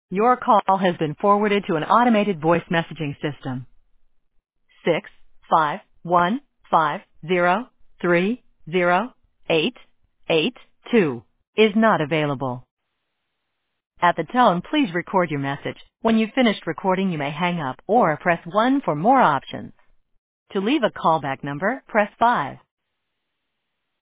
Your call has been forwarded to an automated voice messaging system. 65150308882 is not available. At the tone, please record your message. When you've finished recording, you may hang up or press 1 for more options. To leave a callback number, press 5.